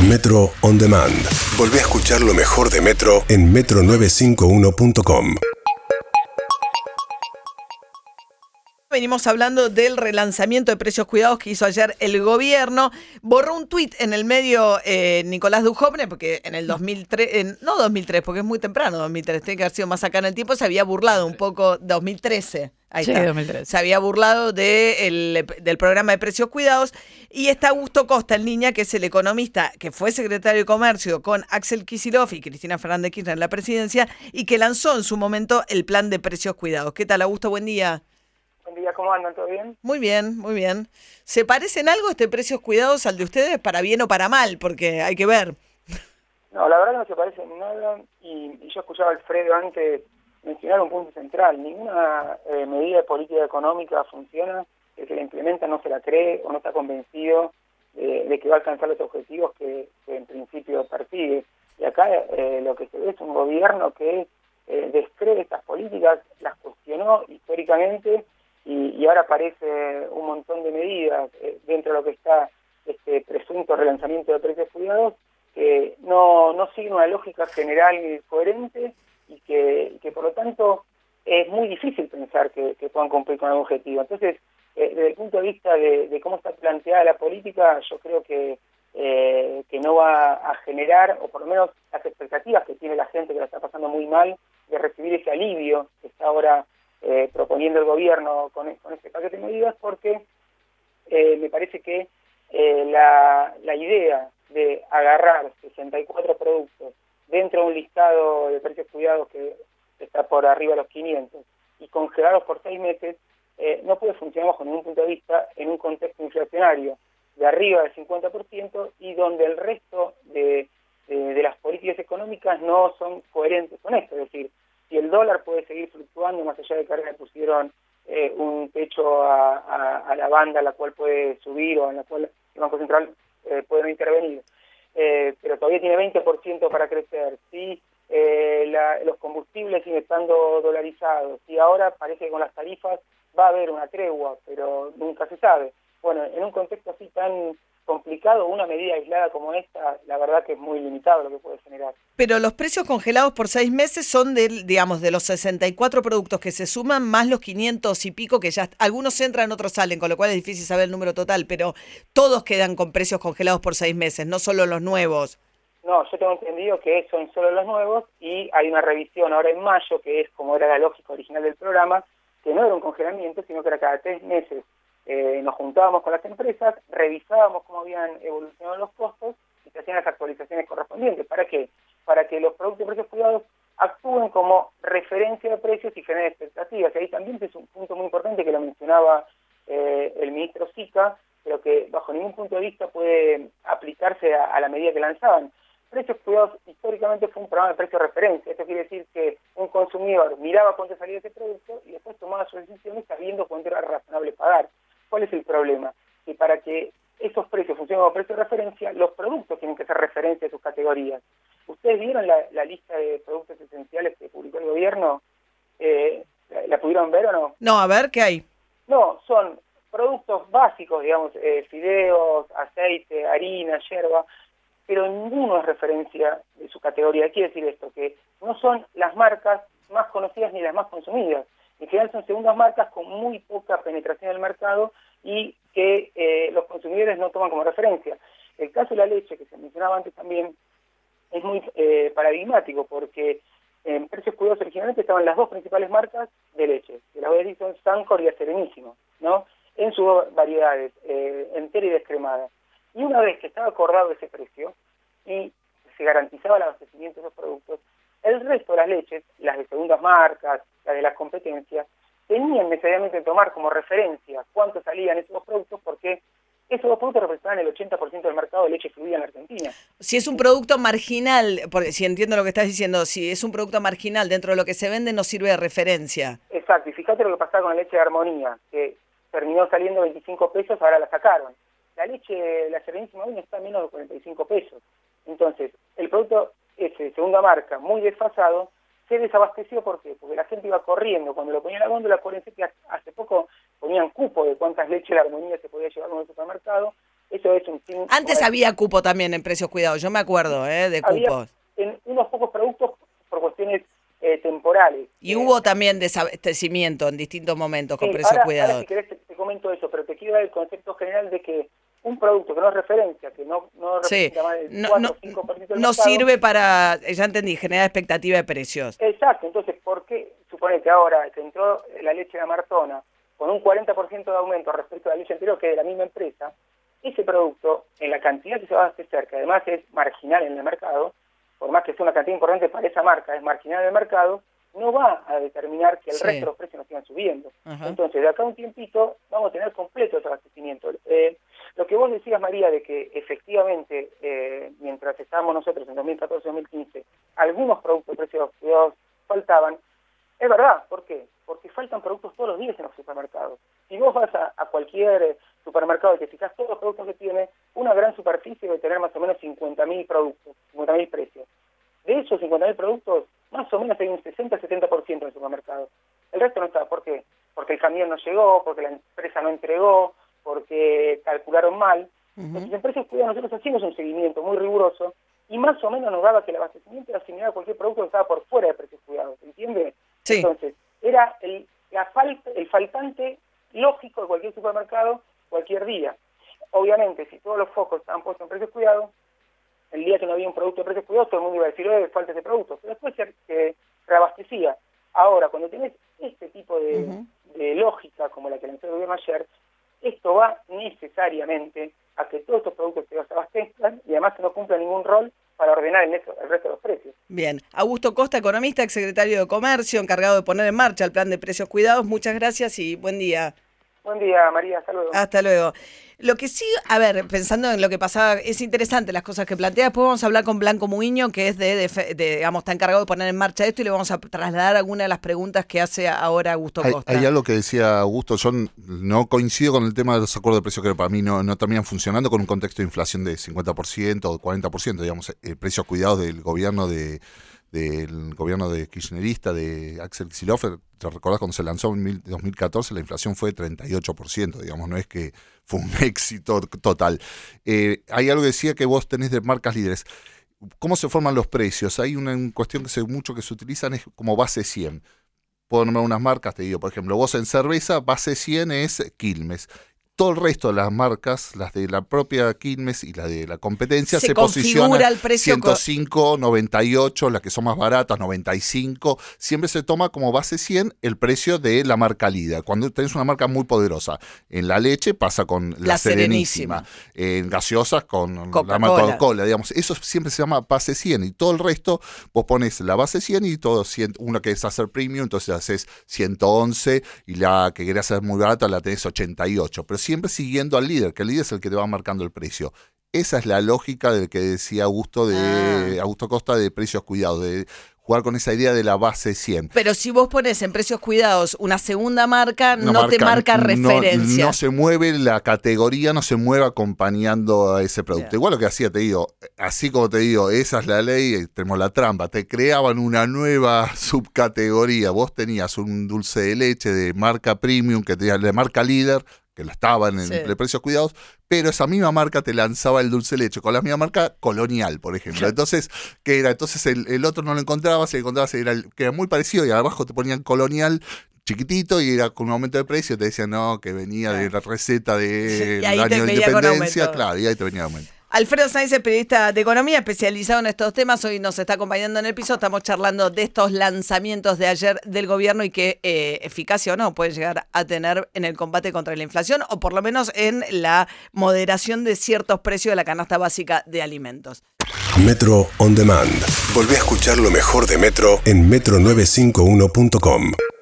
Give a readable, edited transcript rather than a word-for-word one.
Metro On Demand. Volvé a escuchar lo mejor de Metro en metro951.com. Venimos hablando del relanzamiento de Precios Cuidados que hizo ayer el gobierno. Borró un tuit en el medio Nicolás Dujovne, porque en el 2003, no 2003, porque es muy temprano 2003, tiene que haber sido más acá en el tiempo, se había burlado un poco, 2013, ahí Sí, está, 2013. se había burlado del programa de Precios Cuidados, y está Augusto Costa, el Niña, que es el economista, que fue secretario de Comercio con Axel Kicillof y Cristina Fernández de Kirchner en la presidencia, y que lanzó en su momento el plan de Precios Cuidados. ¿Qué tal, Augusto? Buen día. Buen día, ¿cómo andan? ¿Todo bien? Muy bien, muy bien. ¿Se parecen algo Precios Cuidados al de ustedes, para bien o para mal? Porque hay que ver. No, la verdad no se parecen en nada y yo escuchaba a Alfredo antes mencionar un punto central. Ninguna medida de política económica funciona, el que la implementa no se la cree o no está convencido de que va a alcanzar los objetivos que en principio persigue. Y acá lo que se ve es un gobierno que descree estas políticas, las cuestionó históricamente y ahora aparece un montón de medidas dentro de lo que está este presunto relanzamiento de Precios Cuidados que no siguen una lógica general y coherente y que por lo tanto es muy difícil pensar que puedan cumplir con algún objetivo. Entonces, desde el punto de vista de cómo está planteada la política, yo creo que no va a generar, o por lo menos las expectativas que tiene la gente que la está pasando muy mal, de recibir ese alivio que está ahora proponiendo el gobierno con este paquete de medidas, porque me parece que la idea de agarrar 64 productos dentro de un listado de Precios Cuidados que está por arriba de los 500 y congelarlos por 6 meses, no puede funcionar bajo ningún punto de vista en un contexto inflacionario de arriba del 50% y donde el resto de las políticas económicas no son coherentes con esto. Es decir, si el dólar puede seguir fluctuando, más allá de que ahora le pusieron un techo a la banda a la cual puede subir o en la cual el Banco Central puede no intervenir, pero todavía tiene 20% para crecer, si los combustibles siguen estando dolarizados, y ahora parece que con las tarifas va a haber una tregua, pero nunca se sabe. Bueno, en un contexto así tan complicado, una medida aislada como esta, la verdad que es muy limitado lo que puede generar. Pero los precios congelados por 6 meses son de los 64 productos que se suman, más los 500 y pico que ya, algunos entran, otros salen, con lo cual es difícil saber el número total, pero todos quedan con precios congelados por 6 meses, no solo los nuevos. No, yo tengo entendido que son solo los nuevos y hay una revisión ahora en mayo, que es como era la lógica original del programa, que no era un congelamiento, sino que era cada 3 meses. Nos juntábamos con las empresas, revisábamos cómo habían evolucionado los costos y se hacían las actualizaciones correspondientes. ¿Para qué? Para que los productos de Precios Cuidados actúen como referencia de precios y generen expectativas. Y ahí también es un punto muy importante que lo mencionaba el ministro Sica, pero que bajo ningún punto de vista puede aplicarse a la medida que lanzaban. Precios Cuidados históricamente fue un programa de precio de referencia. Esto quiere decir que un consumidor miraba cuánto salía ese producto y después tomaba sus decisiones sabiendo cuánto era razonable pagar. ¿Cuál es el problema? Que para que esos precios funcionen como precio de referencia, los productos tienen que ser referencia de sus categorías. ¿Ustedes vieron la lista de productos esenciales que publicó el gobierno? ¿La pudieron ver o no? No, a ver, ¿qué hay? No, son productos básicos, digamos, fideos, aceite, harina, yerba, pero ninguno es referencia de su categoría. Quiere decir esto, que no son las marcas más conocidas ni las más consumidas. En general son segundas marcas con muy poca penetración en el mercado y que los consumidores no toman como referencia. El caso de la leche, que se mencionaba antes también, es muy paradigmático, porque en Precios Cuidados originalmente estaban las dos principales marcas de leche, que las voy a decir son Sancor y Serenísimo, ¿no? En sus variedades, entera y descremada. Y una vez que estaba acordado ese precio y se garantizaba el abastecimiento de esos productos, el resto de las leches, las de segundas marcas, las de las competencias, tenían necesariamente que tomar como referencia cuánto salían esos dos productos, porque esos dos productos representaban el 80% del mercado de leche fluida en la Argentina. Si es un producto marginal, porque si entiendo lo que estás diciendo, si es un producto marginal dentro de lo que se vende, no sirve de referencia. Exacto, y fíjate lo que pasaba con la leche de Armonía, que terminó saliendo 25 pesos, ahora la sacaron. La leche, la Serenísima hoy está a menos de 45 pesos. Entonces, el producto ese de segunda marca, muy desfasado, se desabasteció. ¿Por qué? Porque la gente iba corriendo. Cuando lo ponía en la góndola, acuérdense que hace poco ponían cupo de cuántas leches de Armonía se podía llevar a un supermercado. Eso es un... Antes había cupo también en precios cuidados, yo me acuerdo de cupos. En unos pocos productos por cuestiones temporales. Y hubo también desabastecimiento en distintos momentos con precios cuidados. Ahora si querés te comento eso, pero te quiero dar el concepto general de que un producto que no es referencia, que no representa más del 4 o 5% del mercado, no sirve para, ya entendí, generar expectativa de precios. Exacto, entonces, ¿por qué suponete ahora que entró la leche de Amartona con un 40% de aumento respecto a la leche anterior, que es de la misma empresa? Ese producto, en la cantidad que se va a abastecer, que además es marginal en el mercado, por más que sea una cantidad importante para esa marca, es marginal en el mercado, no va a determinar que el resto de los precios no sigan subiendo. Ajá. Entonces, de acá a un tiempito vamos a tener completo ese abastecimiento. Lo que vos decías, María, de que efectivamente, mientras estábamos nosotros en 2014-2015, algunos productos de precios cuidados faltaban, es verdad. ¿Por qué? Porque faltan productos todos los días en los supermercados. Si vos vas a cualquier supermercado y te fijas todos los productos que tiene, una gran superficie debe tener más o menos 50.000 productos, 50.000 precios. De esos 50.000 productos, más o menos hay un 60-70% en el supermercado. El resto no está. ¿Por qué? Porque el camión no llegó, porque la empresa no entregó, porque calcularon mal. Entonces, en precios cuidados nosotros hacíamos un seguimiento muy riguroso y más o menos nos daba que el abastecimiento era similar a cualquier producto que estaba por fuera de precios cuidados, ¿entiende? Sí. Entonces, era el faltante lógico de cualquier supermercado cualquier día. Obviamente, si todos los focos estaban puestos en precios cuidados, el día que no había un producto de precios cuidados, todo el mundo iba a decir, falta ese producto, pero después se reabastecía. Ahora, cuando tenés este tipo de lógica como la que lanzó el gobierno ayer, esto va necesariamente a que todos estos productos se abastezcan y además que no cumplan ningún rol para ordenar el resto de los precios. Bien. Augusto Costa, economista, exsecretario de Comercio, encargado de poner en marcha el plan de precios cuidados. Muchas gracias y buen día. Buen día, María. Hasta luego. Hasta luego. Lo que sí, a ver, pensando en lo que pasaba, es interesante las cosas que plantea. Después vamos a hablar con Blanco Muiño, que es digamos, está encargado de poner en marcha esto y le vamos a trasladar algunas de las preguntas que hace ahora Augusto Costa. Hay algo que decía Augusto, yo no coincido con el tema de los acuerdos de precios que para mí no terminan funcionando con un contexto de inflación de 50% o 40%, digamos, precios cuidados del gobierno de kirchnerista, de Axel Kicillof. ¿Te recordás cuando se lanzó en 2014? La inflación fue de 38%, digamos, no es que fue un éxito total. Hay algo que decía que vos tenés de marcas líderes. ¿Cómo se forman los precios? Hay una cuestión que mucho que se utilizan es como base 100. Puedo nombrar unas marcas, te digo, por ejemplo, vos en cerveza, base 100 es Quilmes. Todo el resto de las marcas, las de la propia Quilmes y la de la competencia, se posicionan el precio 105, 98, las que son más baratas, 95. Siempre se toma como base 100 el precio de la marca líder. Cuando tenés una marca muy poderosa, en la leche pasa con la Serenísima. En gaseosas con la marca Coca-Cola, digamos. Eso siempre se llama base 100 y todo el resto vos pones la base 100 y todo 100, una que es hacer premium, entonces haces 111 y la que querés hacer muy barata la tenés 88. Pero siempre siguiendo al líder, que el líder es el que te va marcando el precio. Esa es la lógica del que decía Augusto Costa de precios cuidados, de jugar con esa idea de la base 100. Pero si vos pones en precios cuidados una segunda marca, no te marca referencia. No se mueve la categoría, no se mueve acompañando a ese producto. Yeah. Igual lo que hacía, te digo, así como te digo, esa es la ley, tenemos la trampa, te creaban una nueva subcategoría. Vos tenías un dulce de leche de marca premium, que tenías de marca líder, que lo estaban en precios cuidados, pero esa misma marca te lanzaba el dulce de leche con la misma marca Colonial, por ejemplo. Entonces, ¿qué era? Entonces el otro no lo encontrabas, que era muy parecido y abajo te ponían Colonial chiquitito y era con un aumento de precio, te decían no, que venía de la receta del año de independencia, claro, y ahí te venía aumento. Alfredo Sainz es periodista de economía, especializado en estos temas. Hoy nos está acompañando en el piso. Estamos charlando de estos lanzamientos de ayer del gobierno y qué eficacia o no puede llegar a tener en el combate contra la inflación o por lo menos en la moderación de ciertos precios de la canasta básica de alimentos. Metro On Demand. Volvé a escuchar lo mejor de Metro en metro951.com.